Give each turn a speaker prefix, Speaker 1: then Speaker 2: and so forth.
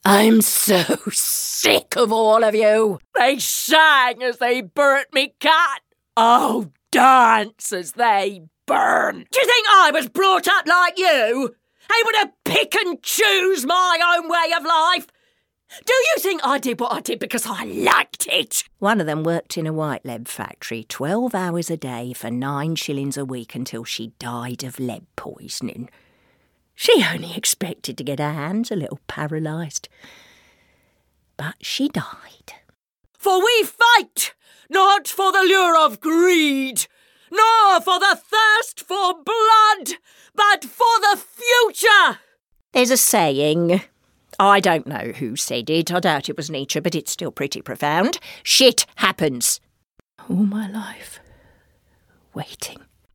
Speaker 1: I'm so sick of all of you. They sang as they burnt me cat. Oh, dance as they burn. Do you think I was brought up like you? Able to pick and choose my own way of life? Do you think I did what I did because I liked it? One of them worked in a white lead factory 12 hours a day for 9 shillings a week until she died of lead poisoning. She only expected to get her hands a little paralysed. But she died. For we fight, not for the lure of greed, nor for the thirst for blood, but for the future. There's a saying. I don't know who said it. I doubt it was Nietzsche, but it's still pretty profound. Shit happens. All my life, waiting.